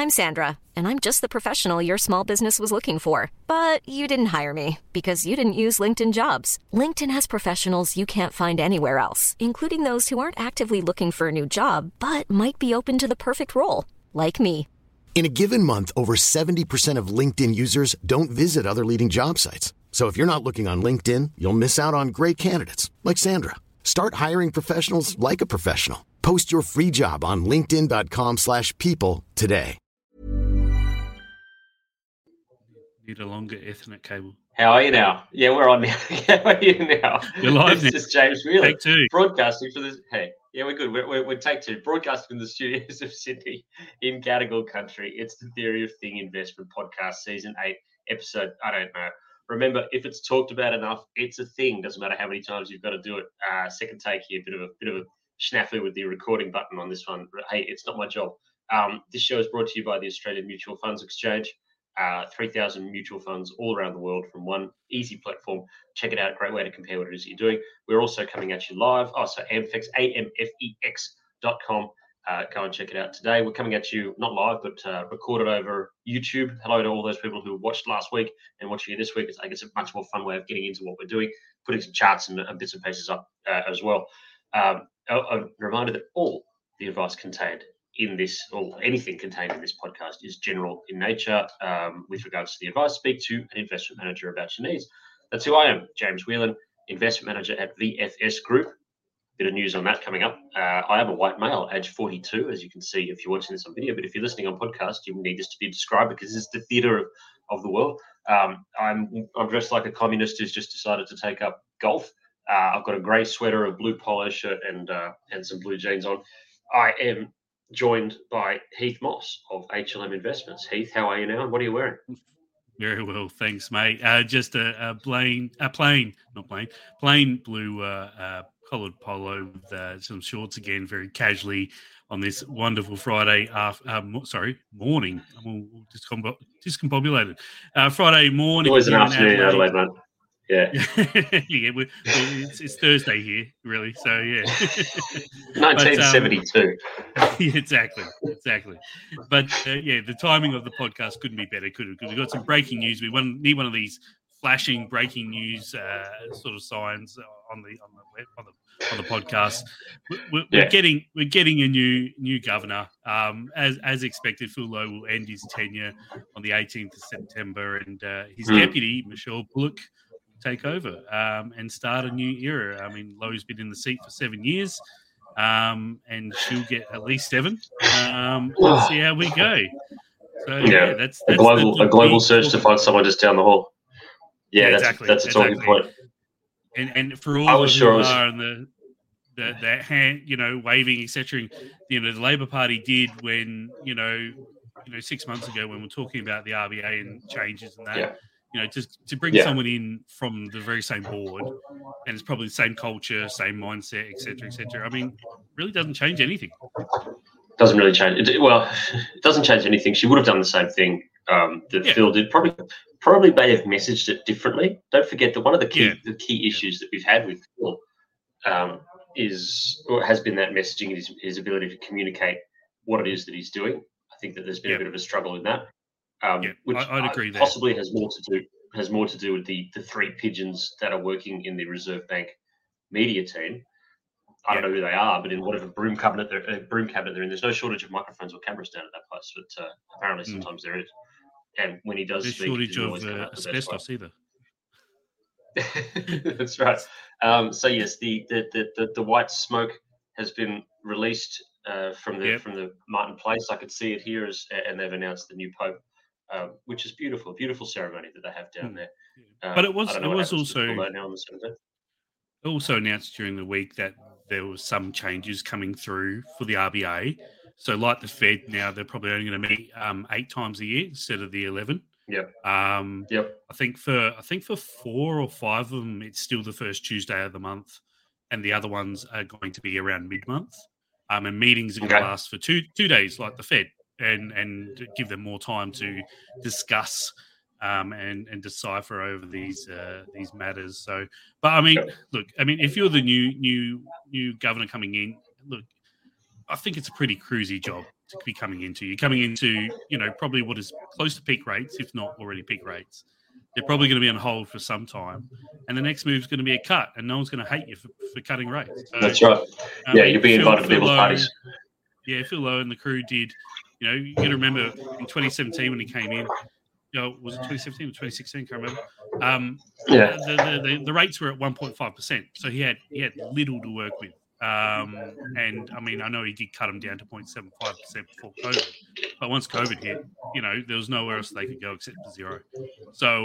I'm Sandra, and I'm just the professional your small business was looking for. But you didn't hire me because you didn't use LinkedIn Jobs. LinkedIn has professionals you can't find anywhere else, including those who aren't actively looking for a new job, but might be open to the perfect role, like me. In a given month, over 70% of LinkedIn users don't visit other leading job sites. So if you're not looking on LinkedIn, you'll miss out on great candidates like Sandra. Start hiring professionals like a professional. Post your free job on linkedin.com/people today. Need a longer Ethernet cable. How are you now? Yeah, we're on now. How are you now? You're live now. This is James Whelan. Take two. Broadcasting for this. Hey, yeah, we're good. We're take two. Broadcasting from the studios of Sydney in Gadigal country. It's the Theory of Thing Investment Podcast, Season 8, Episode, I don't know. Remember, if it's talked about enough, it's a thing. Doesn't matter how many times you've got to do it. Second take here, bit of a snafu with the recording button on this one. But hey, it's not my job. This show is brought to you by the Australian Mutual Funds Exchange. 3,000 mutual funds all around the world from one easy platform. Check it out. Great way to compare what it is you're doing. We're also coming at you live. So Amfex, amfex.com. Go and check it out today. We're coming at you not live, but recorded over YouTube. Hello to all those people who watched last week and watching it this week. I think it's a much more fun way of getting into what we're doing, putting some charts and bits and pieces up as well. A reminder that all the advice contained in this, or anything contained in this podcast, is general in nature. With regards to the advice, speak to an investment manager about your needs. That's who I am, James Whelan, investment manager at VFS Group. Bit of news on that coming up. I am a white male, age 42, as you can see if you're watching this on video. But if you're listening on podcast, you need this to be described because this is the theatre of the world. I'm dressed like a communist who's just decided to take up golf. I've got a grey sweater, a blue polo shirt, and some blue jeans on. I am joined by Heath Moss of HLM Investments. Heath, how are you now? And what are you wearing? Very well, thanks, mate. Just a plain blue collared polo with some shorts again, very casually on this wonderful Friday morning. I'm all discombobulated. Friday morning. Always an afternoon in Adelaide, mate. Yeah, yeah. It's Thursday here, really. So yeah, 1972. Exactly. But the timing of the podcast couldn't be better, could it? Because we've got some breaking news. We need one of these flashing breaking news sort of signs on the podcast. We're getting a new governor. As expected, Phil Lowe will end his tenure on the 18th of September, and his deputy Michelle Bullock take over and start a new era. I mean, Lowe's been in the seat for 7 years, and she'll get at least 7. Let's see how we go. So that's a global search to find someone just down the hall. Yeah, exactly. That's a talking point. And for all of who are in the hand, waving, etc. The Labor Party did when 6 months ago when we're talking about the RBA and changes and that. Yeah. Just to bring someone in from the very same board, and it's probably the same culture, same mindset, etc. I mean, really doesn't change anything. Doesn't really change. It doesn't change anything. She would have done the same thing that Phil did. Probably may have messaged it differently. Don't forget that one of the key issues that we've had with Phil has been that messaging, his ability to communicate what it is that he's doing. I think that there's been a bit of a struggle in that. Which I'd agree possibly has more to do with the three pigeons that are working in the Reserve Bank media team. I don't know who they are, but in whatever broom cabinet they're in, there's no shortage of microphones or cameras down at that place. But apparently, sometimes there is. And when he does speak, shortage of asbestos either. That's right. So yes, the white smoke has been released from the Martin Place. I could see it here, and they've announced the new Pope. Which is beautiful, beautiful ceremony that they have down there. But it was also announced during the week that there was some changes coming through for the RBA. So, like the Fed, now they're probably only going to meet 8 times a year instead of the 11. Yep. I think for 4 or 5 of them, it's still the first Tuesday of the month, and the other ones are going to be around mid-month. And meetings are going to last for two days, like the Fed. And give them more time to discuss and decipher over these matters. So, but I mean, look, if you're the new governor coming in, look, I think it's a pretty cruisy job, be coming into. You're coming into, probably what is close to peak rates, if not already peak rates. They're probably going to be on hold for some time, and the next move is going to be a cut, and no one's going to hate you for cutting rates. So, that's right. You'll be invited to people's parties. Yeah, Phil Lowe and the crew did. You got to remember in 2017 when he came in. Was it 2017 or 2016? Can't remember. The rates were at 1.5%, so he had little to work with. And I mean, I know he did cut them down to 0.75% before COVID, but once COVID hit, there was nowhere else they could go except to zero. So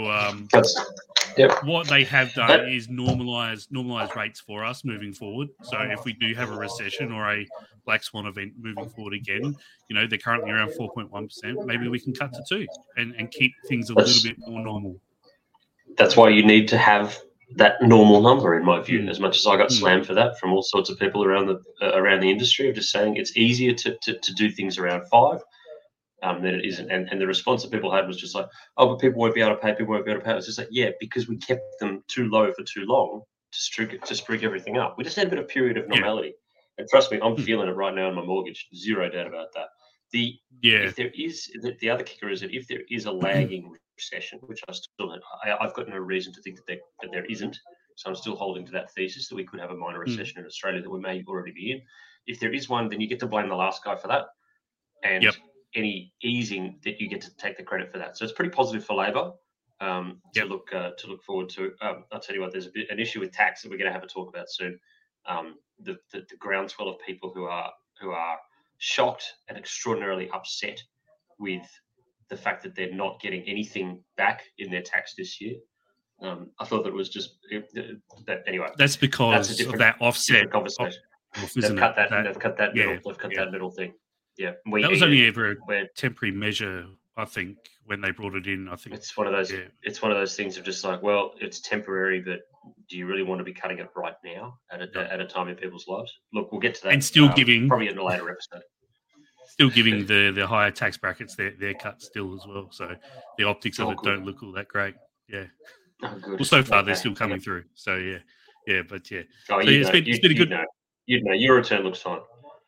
what they have done is normalize rates for us moving forward. So if we do have a recession or a black swan event moving forward again, they're currently around 4.1%. Maybe we can cut to 2% and keep things a little bit more normal. That's why you need to have that normal number, in my view. As much as I got slammed for that from all sorts of people around the industry, of just saying it's easier to do things around 5 than it isn't. And the response that people had was just like, oh, but people won't be able to pay. People won't be able to pay. It's just like, yeah, because we kept them too low for too long to sprig everything up. We just had a bit of period of normality. And trust me, I'm feeling it right now on my mortgage. Zero doubt about that. If there is, the other kicker is that if there is a lagging recession, which I've got no reason to think that there isn't. So I'm still holding to that thesis that we could have a minor recession in Australia that we may already be in. If there is one, then you get to blame the last guy for that, and any easing that you get to take the credit for that. So it's pretty positive for Labor to look forward to. I'll tell you what, there's an issue with tax that we're going to have a talk about soon. The groundswell of people who are shocked and extraordinarily upset with the fact that they're not getting anything back in their tax this year. I thought that was just anyway. That's because of that offset conversation. They've cut that middle thing. Yeah, that was only ever a temporary measure. I think when they brought it in, I think it's one of those. Yeah. It's one of those things of just like, well, it's temporary, but do you really want to be cutting it right now at a time in people's lives? Look, we'll get to that. And still giving probably in a later episode. Still giving the higher tax brackets their cut still as well. So the optics of it don't look all that great. Yeah. Well, so far they're still coming through. So yeah, but yeah. Oh, so, it's been a good. You'd know your return looks fine.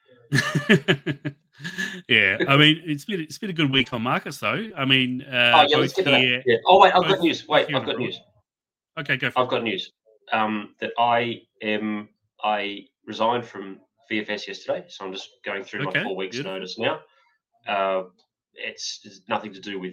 Yeah, I mean it's been a good week on markets though. I mean, let's get to that. Yeah. Oh wait, I've got news. I've got news. Okay, go for it. I've got news. That I resigned from VFS yesterday, so I'm just going through my 4 weeks notice now. It's nothing to do with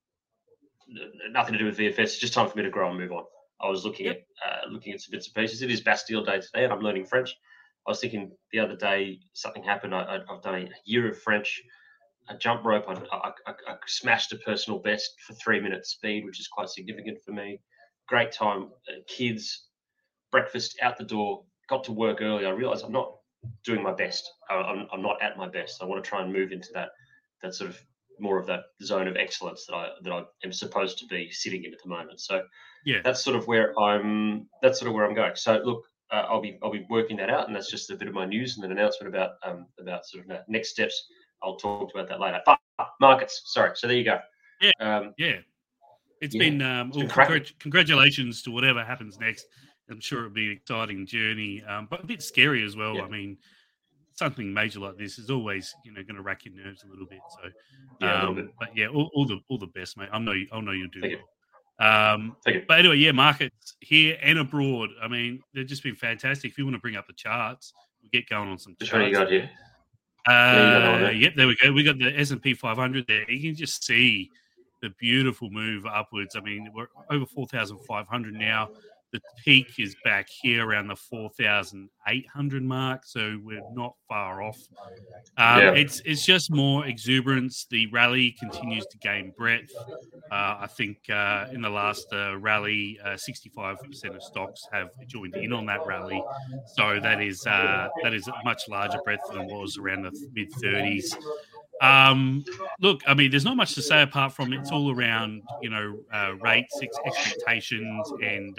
VFS. It's just time for me to grow and move on. I was looking at some bits and pieces. It is Bastille Day today, and I'm learning French. I was thinking the other day something happened. I've done a year of French, a jump rope. I smashed a personal best for 3 minutes speed, which is quite significant for me. Great time, kids, breakfast, out the door. Got to work early. I realised I'm not doing my best. I'm not at my best. I want to try and move into that sort of more of that zone of excellence that I am supposed to be sitting in at the moment. So that's sort of where I'm going. So look. I'll be working that out, and that's just a bit of my news and an announcement about sort of next steps. I'll talk about that later. Markets, sorry. So there you go. Yeah, It's been congratulations to whatever happens next. I'm sure it'll be an exciting journey, but a bit scary as well. Yeah. I mean, something major like this is always going to rack your nerves a little bit. So, a little bit. But yeah, all the best, mate. I know you'll do well. But anyway, markets here and abroad. I mean, they've just been fantastic. If you want to bring up the charts, we'll get going on some charts. Which one you got here? Yep, there we go. We got the S&P 500 there. You can just see the beautiful move upwards. I mean, we're over 4,500 now. The peak is back here around the 4,800 mark, so we're not far off. It's just more exuberance. The rally continues to gain breadth. I think in the last rally, 65% of stocks have joined in on that rally. So that is a much larger breadth than it was around the mid-30s. Look, I mean, there's not much to say apart from it's all around, rates, expectations, and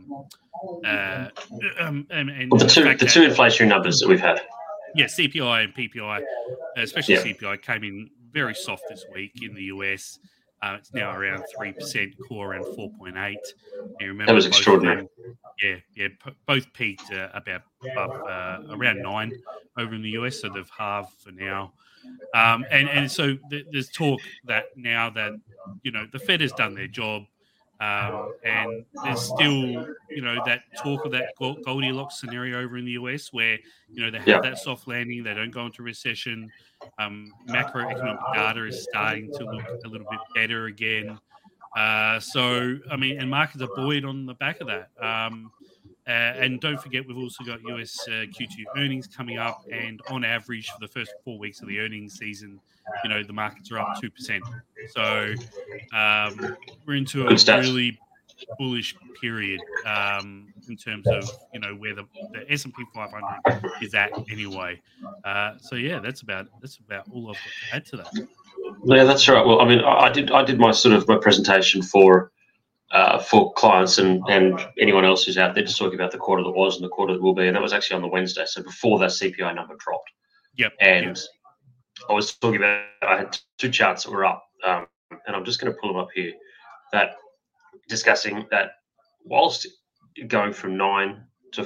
the two inflation numbers that we've had. Yeah, CPI and PPI, especially CPI, came in very soft this week in the US. It's now around 3%, core around 4.8. You remember That was extraordinary. Both peaked about around 9 over in the US, so they've halved for now. And so there's talk that now that the Fed has done their job, and there's still that talk of that Goldilocks scenario over in the US where they have that soft landing, they don't go into recession. Macroeconomic data is starting to look a little bit better again. So I mean, and markets are buoyed on the back of that. And don't forget, we've also got US Q2 earnings coming up, and on average for the first 4 weeks of the earnings season, the markets are up 2%. So we're into a really bullish period in terms of where the S&P 500 is at anyway. So yeah, that's about all I've got to add to that. Yeah, that's right. Well, I mean, I did my my presentation for clients and anyone else who's out there, just talking about the quarter that was and the quarter that will be, and that was actually on the Wednesday, so before that CPI number dropped. I was talking about, I had two charts that were up, and I'm just going to pull them up here, that discussing that whilst going from 9% to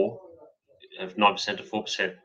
4%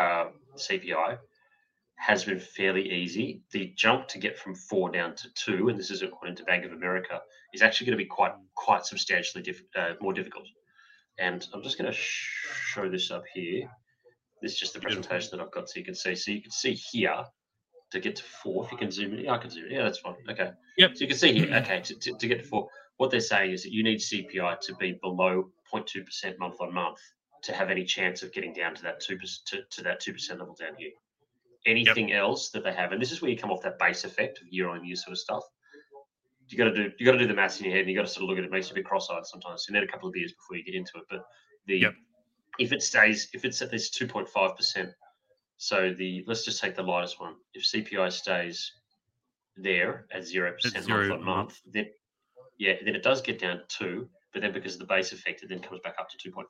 CPI has been fairly easy, the jump to get from 4 down to 2, and this is according to Bank of America, is actually going to be quite substantially more difficult. And I'm just going to show this up here. This is just the presentation that I've got, so you can see. So you can see here to get to 4. If you can zoom in, I can zoom in. Yeah, that's fine. Okay. Yep. So you can see here. Okay, to get to 4, what they're saying is that you need CPI to be below 0.2% month on month to have any chance of getting down to that 2% level down here. Anything else that they have, and this is where you come off that base effect of year on year sort of stuff. You got to do the maths in your head, and you got to sort of look at it. It makes you a bit cross-eyed sometimes. So you need a couple of beers before you get into it. But if it's at this 2.5%, so let's just take the lightest one. If CPI stays there at 0% month on month, then it does get down to 2. But then because of the base effect, it then comes back up to 2.5%.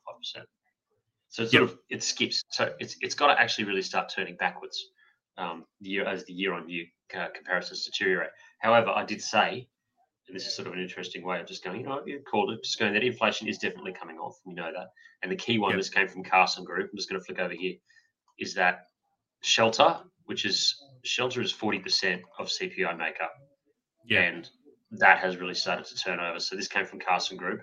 So it skips. So it's got to actually really start turning backwards as the year-on-year comparisons deteriorate. However, I did say, and this is sort of an interesting way of just going, you called it, just going that inflation is definitely coming off. We know that. And the key one, this came from Carson Group. I'm just going to flick over here, is that shelter is 40% of CPI makeup. Yeah. And that has really started to turn over. So this came from Carson Group.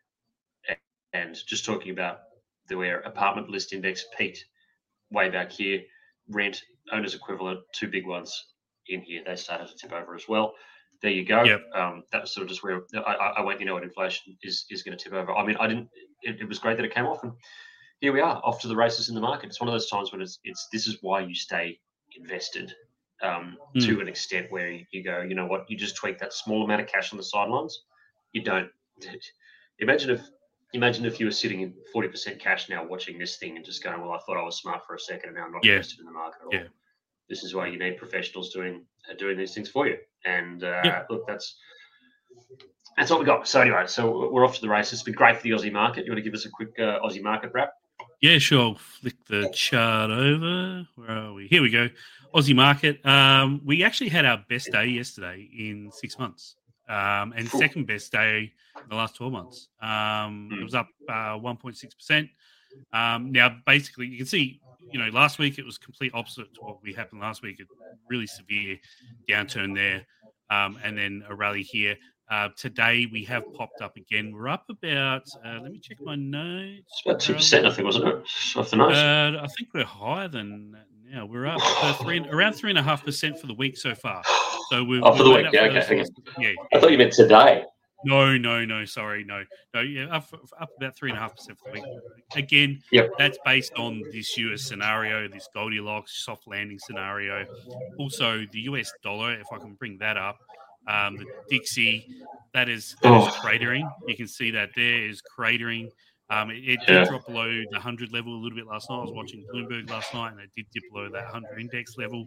And just talking about where apartment list index peaked way back here, rent, owner's equivalent, 2 big ones in here, they started to tip over as well. There you go. Yep. That's sort of just where I went, what inflation is going to tip over. I mean, it was great that it came off, and here we are, off to the races in the market. It's one of those times when this is why you stay invested to an extent where you go, you know what, you just tweak that small amount of cash on the sidelines. You don't imagine if you were sitting in 40% cash now watching this thing and just going, well, I thought I was smart for a second and now I'm not invested in the market at all. Yeah. This is why you need professionals doing these things for you. And look, that's what we got. So anyway, so we're off to the races. It's been great for the Aussie market. You want to give us a quick Aussie market wrap? Yeah, sure. I'll flick the chart over. Where are we? Here we go. Aussie market. We actually had our best day yesterday in 6 months. And second best day in the last 12 months. It was up 1.6%. Now, basically, you can see, last week it was complete opposite to what we happened last week. A really severe downturn there, and then a rally here. Today we have popped up again. We're up about. Let me check my notes. It's about 2%, I think, wasn't it? Off the notes. I think we're higher than that now. We're up around 3.5% for the week so far. So we're for the week. Yeah, okay. Yeah. I thought you meant today. No. Sorry, no. Yeah, up about 3.5% for the week. Again, that's based on this US scenario, this Goldilocks soft landing scenario. Also, the US dollar, if I can bring that up, the Dixie, that is cratering. You can see that there is cratering. It did drop below the 100 level a little bit last night. I was watching Bloomberg last night, and it did dip below that 100 index level.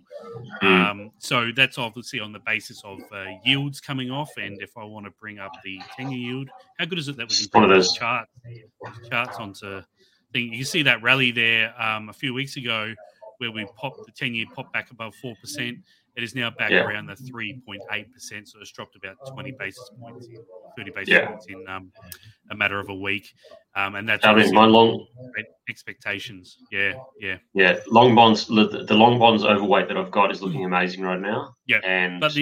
So that's obviously on the basis of yields coming off. And if I want to bring up the 10-year yield, how good is it that we can bring those charts onto thing? You can see that rally there a few weeks ago where we popped the 10-year popped back above 4%. It is now back around the 3.8%, so it's dropped about 20 basis points, 30 basis points in a matter of a week. And that's my long expectations. Yeah. Long bonds. The long bonds overweight that I've got is looking amazing right now. Yeah, and but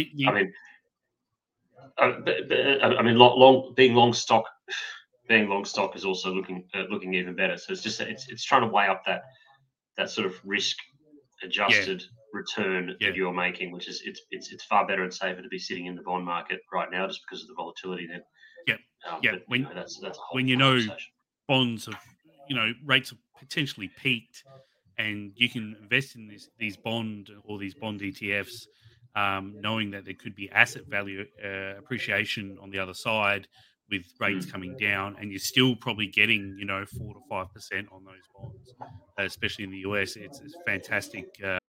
being long stock is also looking even better. So it's just it's trying to weigh up that sort of risk adjusted return that you're making, which is it's far better and safer to be sitting in the bond market right now just because of the volatility. Then that's a whole conversation. Bonds of rates have potentially peaked, and you can invest in these bond ETFs, knowing that there could be asset value appreciation on the other side with rates coming down, and you're still probably getting 4 to 5% on those bonds, especially in the US. It's fantastic.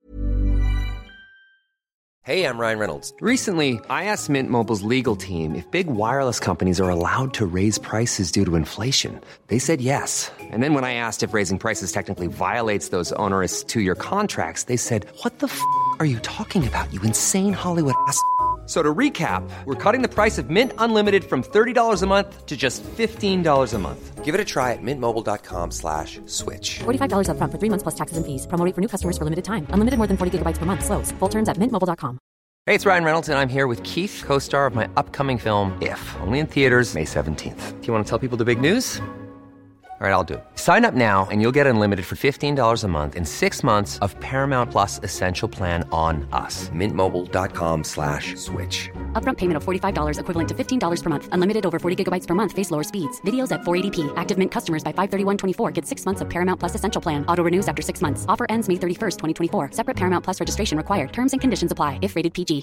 Hey, I'm Ryan Reynolds. Recently, I asked Mint Mobile's legal team if big wireless companies are allowed to raise prices due to inflation. They said yes. And then when I asked if raising prices technically violates those onerous 2-year contracts, they said, "What the f*** are you talking about, you insane Hollywood ass?" So to recap, we're cutting the price of Mint Unlimited from $30 a month to just $15 a month. Give it a try at mintmobile.com/switch. $45 up front for 3 months plus taxes and fees. Promo rate for new customers for limited time. Unlimited more than 40 gigabytes per month. Slows full terms at mintmobile.com. Hey, it's Ryan Reynolds, and I'm here with Keith, co-star of my upcoming film, If, only in theaters May 17th. Do you want to tell people the big news? All right, I'll do it. Sign up now and you'll get unlimited for $15 a month and 6 months of Paramount Plus Essential Plan on us. mintmobile.com/switch. Upfront payment of $45 equivalent to $15 per month. Unlimited over 40 gigabytes per month. Face lower speeds. Videos at 480p. Active Mint customers by 531.24 get 6 months of Paramount Plus Essential Plan. Auto renews after 6 months. Offer ends May 31st, 2024. Separate Paramount Plus registration required. Terms and conditions apply if rated PG.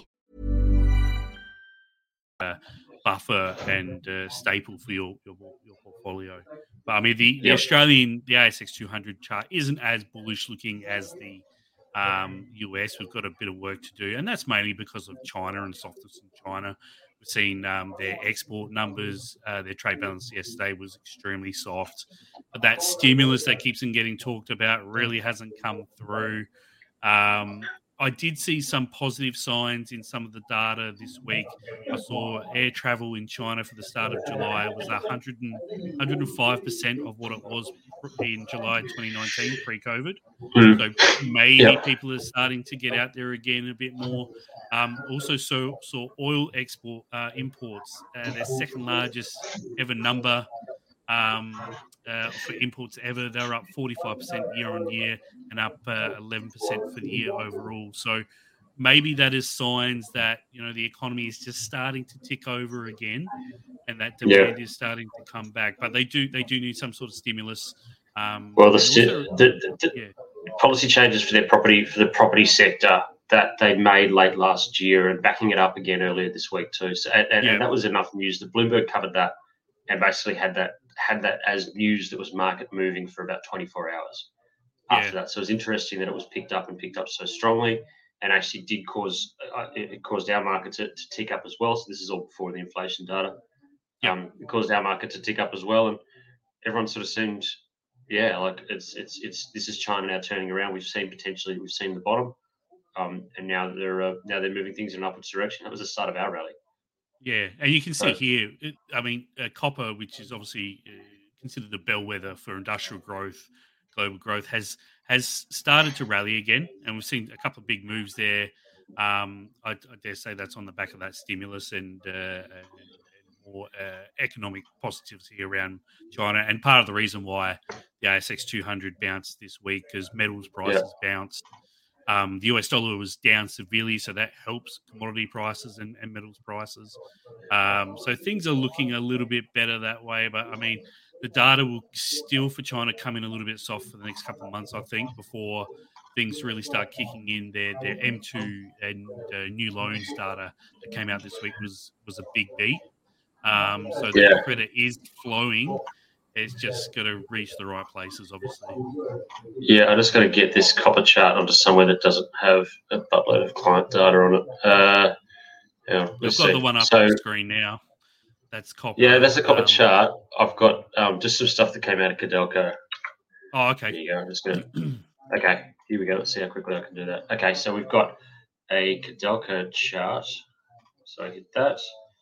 Buffer and staple for your portfolio. But I mean, the Australian, the ASX 200 chart isn't as bullish looking as the US. We've got a bit of work to do, and that's mainly because of China and softness in China. We've seen their export numbers, their trade balance yesterday was extremely soft. But that stimulus that keeps on getting talked about really hasn't come through. I did see some positive signs in some of the data this week. I saw air travel in China for the start of July. It was 105% of what it was in July 2019, pre-COVID. So maybe people are starting to get out there again a bit more. Also saw oil imports, their second largest ever number. For imports ever, they're up 45% year on year and up 11% for the year overall. So maybe that is signs that the economy is just starting to tick over again, and that demand is starting to come back. But they do need some sort of stimulus. The policy changes for the property sector that they made late last year and backing it up again earlier this week too. So and that was enough news. The Bloomberg covered that and basically had that as news that was market moving for about 24 hours after that. So it was interesting that it was picked up so strongly, and actually did cause our market to tick up as well. So this is all before the inflation data. It caused our market to tick up as well, and everyone sort of seemed, like it's this is China now turning around. We've seen the bottom, and now they're moving things in an upwards direction. That was the start of our rally. Yeah, and you can see here, copper, which is obviously considered the bellwether for industrial growth, global growth, has started to rally again, and we've seen a couple of big moves there. I dare say that's on the back of that stimulus and more economic positivity around China, and part of the reason why the ASX 200 bounced this week, because metals prices bounced. The US dollar was down severely, so that helps commodity prices and metals prices. So things are looking a little bit better that way. But, the data will still, for China, come in a little bit soft for the next couple of months, I think, before things really start kicking in. Their M2 and new loans data that came out this week was a big beat. So the credit is flowing. It's just got to reach the right places, obviously. Yeah, I just got to get this copper chart onto somewhere that doesn't have a buttload of client data on it. We've got the one up on the screen now. That's copper. Yeah, that's a copper chart. I've got just some stuff that came out of Codelco. Oh, okay. Here you go. I'm just going to... Okay, here we go. Let's see how quickly I can do that. Okay, so we've got a Codelco chart. So I hit that.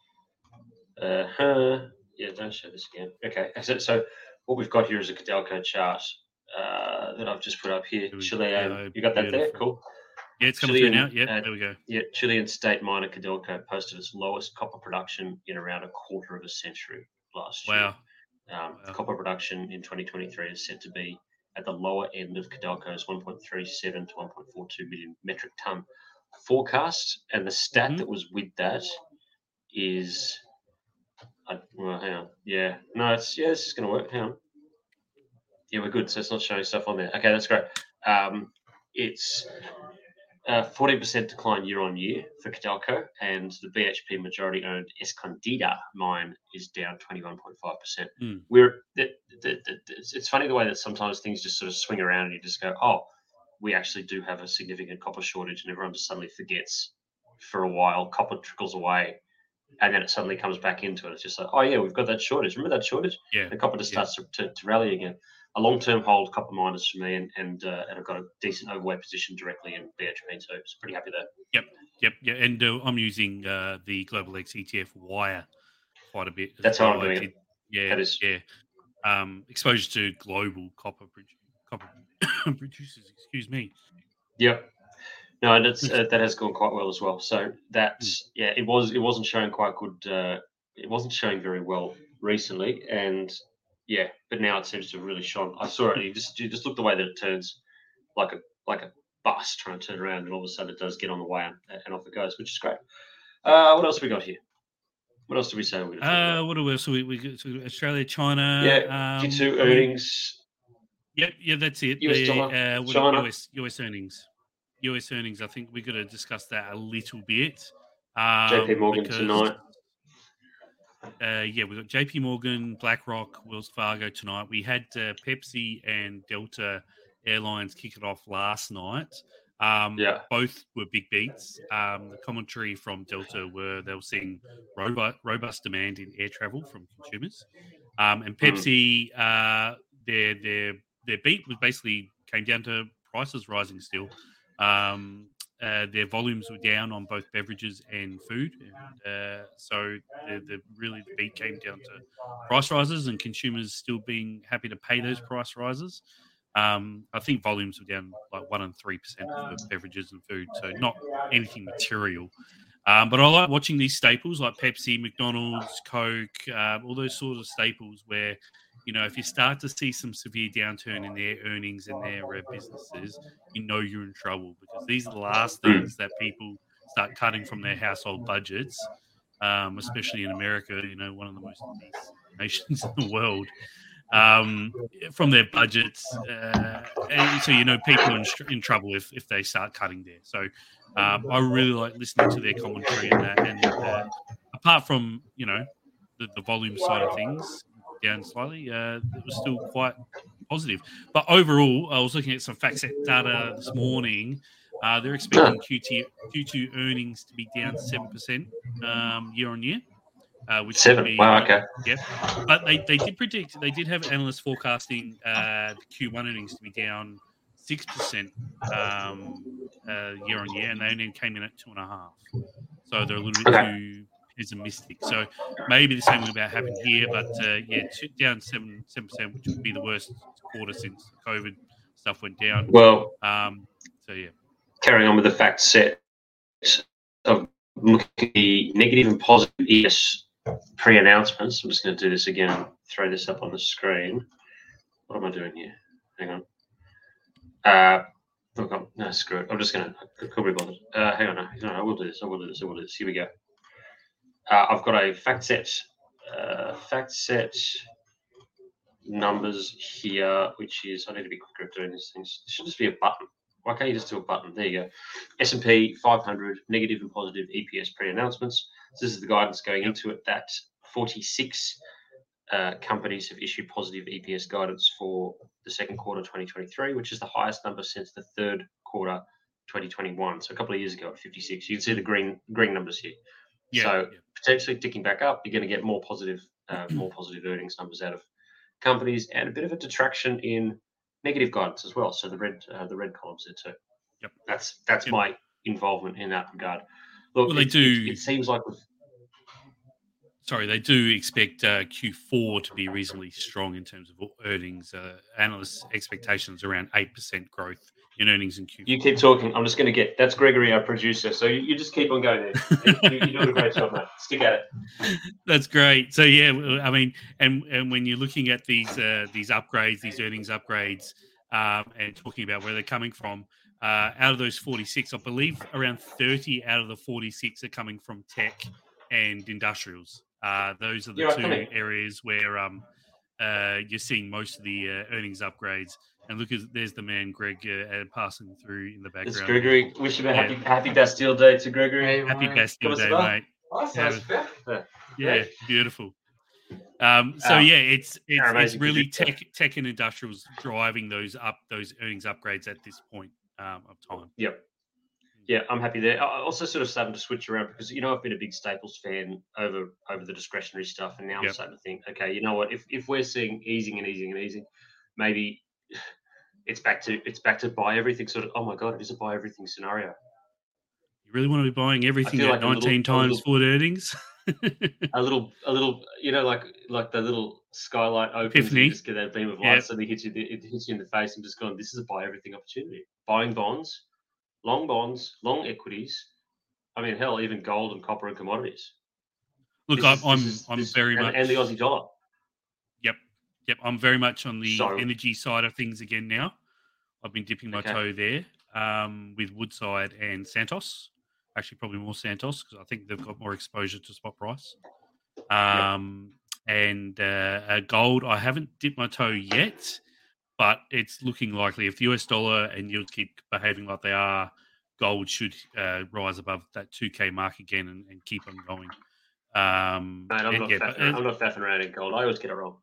Yeah, don't show this again. Okay, so what we've got here is a Codelco chart that I've just put up here. Chilean, you got that there? Cool. Yeah, it's coming through now. Yeah, there we go. Yeah, Chilean state miner Codelco posted its lowest copper production in around a quarter of a century last year. Wow. Copper production in 2023 is set to be at the lower end of Codelco's 1.37 to 1.42 million metric ton forecast. And the stat that was with that is, well, hang on. Yeah, no, this is going to work. Hang on. Yeah, we're good. So it's not showing stuff on there. Okay, that's great. It's 40% decline year on year for Codelco, and the BHP majority-owned Escondida mine is down 21.5%. It's funny the way that sometimes things just sort of swing around, and you just go, "Oh, we actually do have a significant copper shortage," and everyone just suddenly forgets for a while. Copper trickles away, and then it suddenly comes back into it. It's just like, "Oh yeah, we've got that shortage. Remember that shortage?" Yeah. And copper just starts to rally again. A long-term hold copper miners for me, and I've got a decent overweight position directly in BHP, so pretty happy there. Yep. Yeah, and I'm using the Global X ETF Wire quite a bit. That's how I'm doing it. Yeah, that is. Yeah. Exposure to global copper producers. Excuse me. Yep. No, and that has gone quite well as well. So that's it wasn't showing quite good. It wasn't showing very well recently, and yeah, but now it seems to have really shone. I saw it. You just look the way that it turns, like a bus trying to turn around, and all of a sudden it does get on the way and off it goes, which is great. What else we got here? What else do we say? What else? We got Australia, China. Yeah, Q2 earnings. Yep, that's it. US dollar, China. US earnings. US earnings. I think we've got to discuss that a little bit. JP Morgan tonight. We've got JP Morgan, BlackRock, Wells Fargo tonight. We had Pepsi and Delta Airlines kick it off last night. Both were big beats. The commentary from Delta they were seeing robust demand in air travel from consumers. And Pepsi, their beat was basically came down to prices rising still. Their volumes were down on both beverages and food, so the beat came down to price rises and consumers still being happy to pay those price rises. I think volumes were down like 1% and 3% for beverages and food, so not anything material. But I like watching these staples like Pepsi, McDonald's, Coke, all those sorts of staples where, if you start to see some severe downturn in their earnings and their businesses, you're in trouble, because these are the last things that people start cutting from their household budgets, especially in America, one of the most obese nations in the world, from their budgets. And so, people are in trouble if they start cutting there. So I really like listening to their commentary and that. And apart from, the volume side of things, down slightly, it was still quite positive. But overall, I was looking at some FactSet data this morning. They're expecting Q2 earnings to be down 7% year on year. Which 7. Wow, okay. Yep. But they did predict, they did have analysts forecasting the Q1 earnings to be down 6% year on year, and they only came in at 2.5%. So they're a little bit too pessimistic. So maybe the same will about happen here, but down 7%, which would be the worst quarter since COVID stuff went down. Well, yeah. Carrying on with the FactSet of looking at the negative and positive ES pre-announcements. I'm just going to do this again and throw this up on the screen. What am I doing here? Hang on. No, screw it. I'm just going to. Could be bothered. Hang on. No, I will do this. Here we go. I've got a FactSet numbers here, which is, I need to be quicker at doing these things. It should just be a button. Why can't you just do a button? There you go. S&P 500 negative and positive EPS pre-announcements. So this is the guidance going into it that 46 companies have issued positive EPS guidance for the second quarter 2023, which is the highest number since the third quarter 2021. So a couple of years ago at 56. You can see the green numbers here. Potentially ticking back up, you're going to get more positive earnings numbers out of companies, and a bit of a detraction in negative guidance as well. So the red columns there too. Yep. That's my involvement in that regard. Look, Well, they do. It seems like They do expect Q4 to be reasonably strong in terms of earnings. Analysts' expectations around 8% growth in earnings in Q4. You keep talking. I'm just going to get. That's Gregory, our producer. So you just keep on going there. You're doing a great job, mate. Stick at it. That's great. So yeah, I mean, and when you're looking at these upgrades, these earnings upgrades, and talking about where they're coming from, out of those 46, I believe around 30 out of the 46 are coming from tech and industrials. Those are the two areas where you're seeing most of the earnings upgrades. And look, there's the man, Greg, passing through in the background. It's Gregory. Wish you a happy Bastille Day to Gregory. Happy Bastille Day, mate. Yeah, beautiful. It's really tech and industrials driving those earnings upgrades at this point of time. Yep. Yeah, I'm happy there. I also sort of starting to switch around because, I've been a big Staples fan over the discretionary stuff. And now I'm starting to think, okay, you know what? If we're seeing easing, maybe it's back to buy everything sort of, oh my God, it is a buy everything scenario. You really want to be buying everything at 19 times forward earnings? a little, like the little skylight opens, and you just get that beam of light, suddenly hits you in the face, and just going, this is a buy everything opportunity. Buying bonds, long equities. I mean, hell, even gold and copper and commodities. Look, I'm very much, and the Aussie dollar. Yep. I'm very much on the energy side of things again now. I've been dipping my toe there with Woodside and Santos. Actually, probably more Santos because I think they've got more exposure to spot price. And gold, I haven't dipped my toe yet, but it's looking likely if the US dollar and yields keep behaving like they are, gold should rise above that 2K mark again and keep on going. I'm not faffing around in gold. I always get it wrong.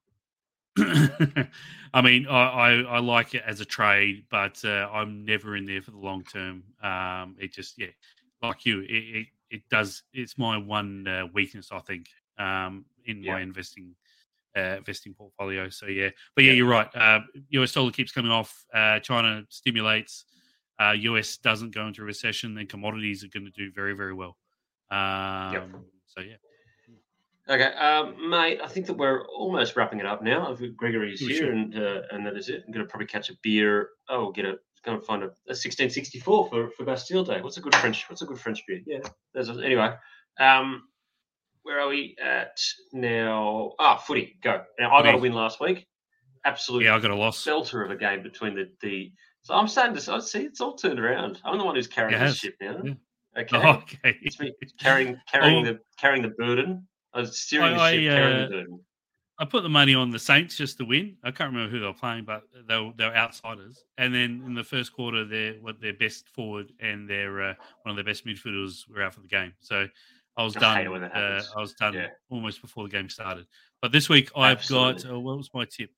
I mean, I like it as a trade, but I'm never in there for the long term. It just, like you, it does. It's my one weakness, I think, in my investing portfolio. So you're right. US dollar keeps coming off. China stimulates. US doesn't go into recession, then commodities are going to do very, very well. So yeah. Okay, mate, I think that we're almost wrapping it up now. Gregory's here, and that is it. I'm going to probably catch a beer. Go and find a 1664 for Bastille Day. What's a good French beer? Yeah, anyway. Where are we at now? Footy, go. Now, I got a win last week. Absolutely. Yeah, I got a loss. Belter of a game between the. So I'm starting to see it's all turned around. I'm the one who's carrying this ship now. Yeah. Okay. It's me carrying the burden. I was steering the ship, carrying the burden. I put the money on the Saints just to win. I can't remember who they were playing, but they were outsiders. And then in the first quarter, their best forward and one of their best midfielders were out for the game. So I was done. Almost before the game started. But this week I've got. What was my tip?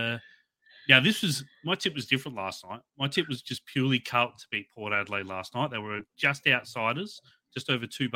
My tip was different last night. My tip was just purely Carlton to beat Port Adelaide last night. They were just outsiders, just over $2.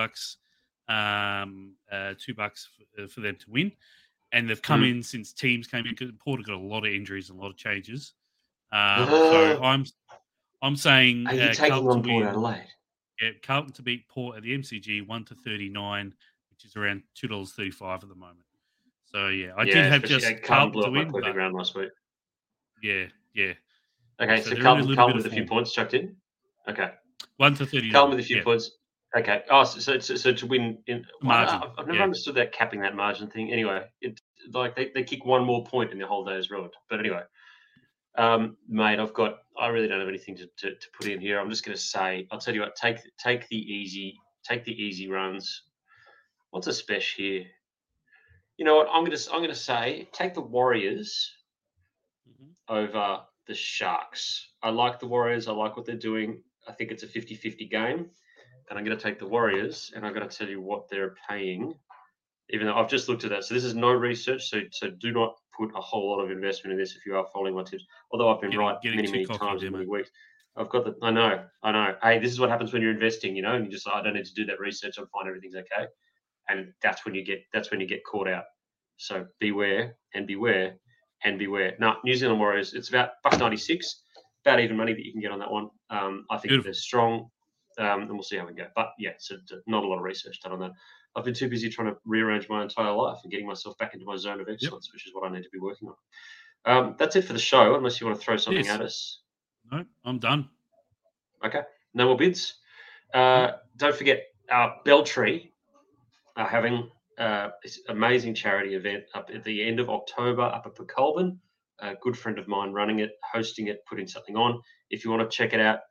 $2 for them to win, and they've come in since teams came in because Port have got a lot of injuries and a lot of changes. So I'm saying are you taking on Port Adelaide? Yeah, Carlton to beat Port at the MCG 1-39, which is around $2.35 at the moment. So I did have just Carlton to win. But round last week. Yeah. Okay, so Carlton with a few points chucked in. Okay, 1-39. Carlton with a few points. Okay. Oh, so to win in margin. I've never understood that capping that margin thing. Anyway, they kick one more point and the whole day is ruined. But anyway, mate, I really don't have anything to put in here. I'm just going to say, I'll tell you what, take the easy runs. What's a special here? You know what? I'm going to say, take the Warriors over the Sharks. I like the Warriors. I like what they're doing. I think it's a 50-50 game. And I'm going to take the Warriors, and I'm going to tell you what they're paying, even though I've just looked at that. So this is no research, so do not put a whole lot of investment in this if you are following my tips. Although I've been right many times in many weeks. I've got I know. Hey, this is what happens when you're investing, and you just I don't need to do that research. I'm fine. Everything's okay. And that's when you get caught out. So beware. Now, New Zealand Warriors, it's about $1.96, about even money that you can get on that one. I think they're strong. and we'll see how we go. But yeah, so not a lot of research done on that. I've been too busy trying to rearrange my entire life and getting myself back into my zone of excellence, which is what I need to be working on. That's it for the show, unless you want to throw something at us. No, I'm done. Okay, no more bids. Don't forget, Beltree are having this amazing charity event up at the end of October up at Pecolbin. A good friend of mine running it, hosting it, putting something on. If you want to check it out,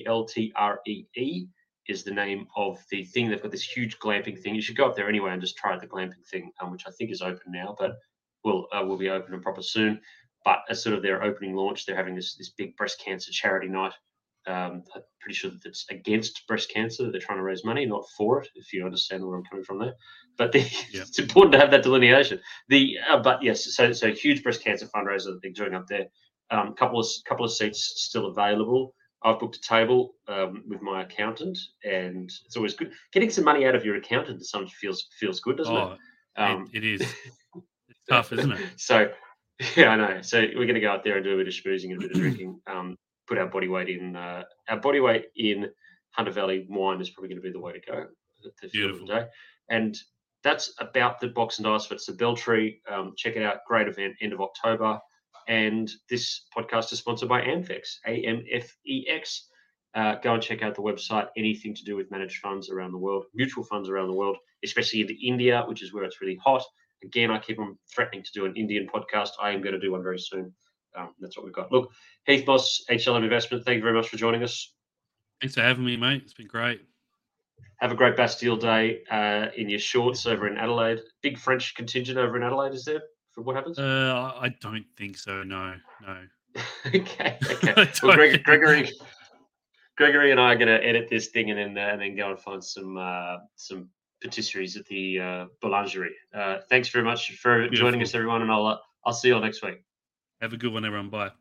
BELTREE is the name of the thing. They've got this huge glamping thing. You should go up there anyway and just try the glamping thing, which I think is open now, but will be open and proper soon. But as sort of their opening launch, they're having this big breast cancer charity night. I'm pretty sure that it's against breast cancer. They're trying to raise money, not for it, if you understand where I'm coming from there. But it's important to have that delineation. But yes, so huge breast cancer fundraiser that they're doing up there. Couple of seats still available. I've booked a table with my accountant, and it's always good. Getting some money out of your accountant sometimes feels good, doesn't it? It is. It's tough, isn't it? So, yeah, I know. So we're going to go out there and do a bit of schmoozing and a bit of drinking. Put our body weight in. Our body weight in Hunter Valley wine is probably going to be the way to go. Beautiful day. And that's about the box and dice for it. So Beltree, check it out. Great event, end of October. And this podcast is sponsored by AMFEX, AMFEX. Go and check out the website. Anything to do with managed funds around the world, mutual funds around the world, especially into India, which is where it's really hot. Again, I keep on threatening to do an Indian podcast. I am going to do one very soon. That's what we've got. Look, Heath Moss, HLM Investment, thank you very much for joining us. Thanks for having me, mate. It's been great. Have a great Bastille Day in your shorts over in Adelaide. Big French contingent over in Adelaide, is there? For what happens? I don't think so. No. Okay. Well, Gregory and I are going to edit this thing and then go and find some patisseries at the boulangerie. Thanks very much for joining us, everyone, and I'll see you all next week. Have a good one, everyone. Bye.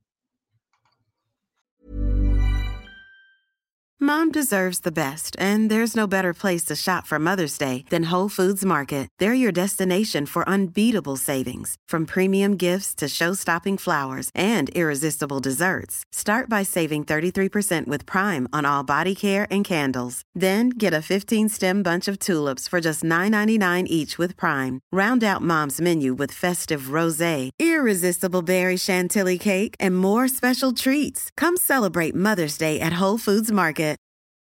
Mom deserves the best, and there's no better place to shop for Mother's Day than Whole Foods Market. They're your destination for unbeatable savings, from premium gifts to show-stopping flowers and irresistible desserts. Start by saving 33% with Prime on all body care and candles. Then get a 15-stem bunch of tulips for just $9.99 each with Prime. Round out Mom's menu with festive rosé, irresistible berry chantilly cake, and more special treats. Come celebrate Mother's Day at Whole Foods Market.